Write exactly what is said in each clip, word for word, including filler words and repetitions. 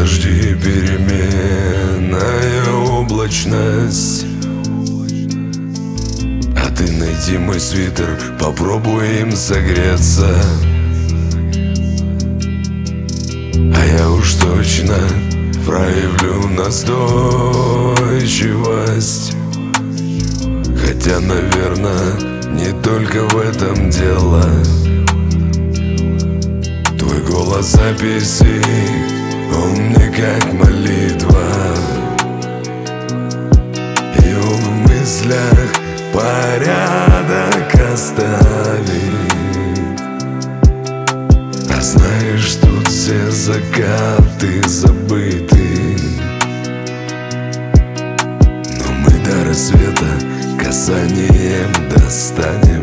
дожди, переменная облачность. А ты найди мой свитер, попробуй им согреться. А я уж точно проявлю настойчивость. Хотя, наверное, не только в этом дело. Твой голос записи, он мне как молитва. И он в мыслях порядок оставит. А знаешь, тут все закаты забыты. Но мы до рассвета касанием достанем.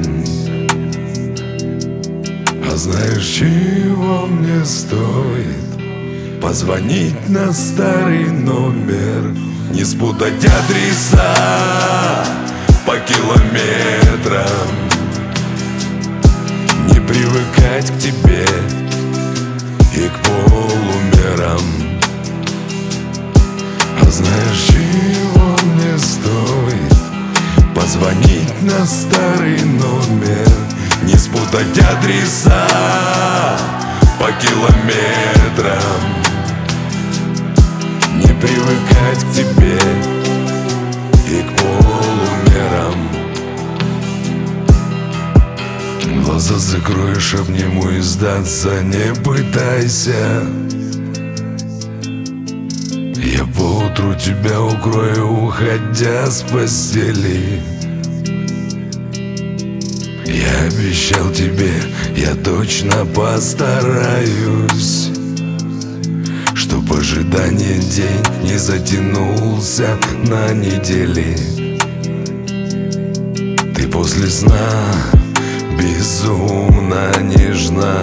А знаешь, чего мне стоит позвонить на старый номер, не спутать адреса по километрам, не привыкать к тебе и к полумерам. А знаешь, чего мне стоит позвонить на старый номер, не спутать адреса по километрам, не привыкать к тебе и к полумерам. Глаза закроешь, обниму и сдаться не пытайся. Я поутру тебя укрою, уходя с постели. Я обещал тебе, я точно постараюсь, чтоб ожидание день не затянулся на недели. Ты после сна безумно нежна.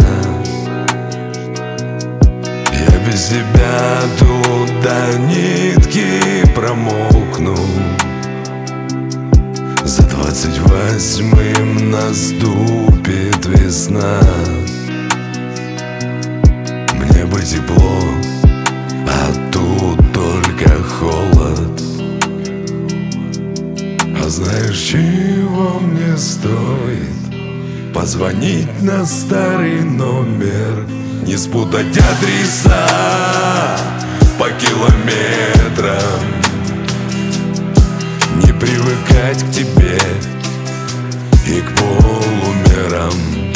Я без тебя тут до нитки промокну. За двадцать восьмым наступит весна. Мне бы тепло, а тут только холод. А знаешь, чего мне стоит позвонить на старый номер, не спутать адреса по километрам, не привыкать к тебе и к полумерам.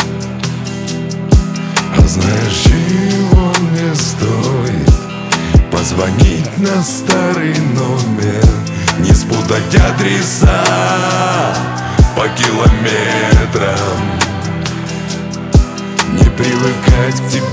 А знаешь, чего мне стоит позвонить на старый номер, не спутать адреса по километрам, не привыкать к тебе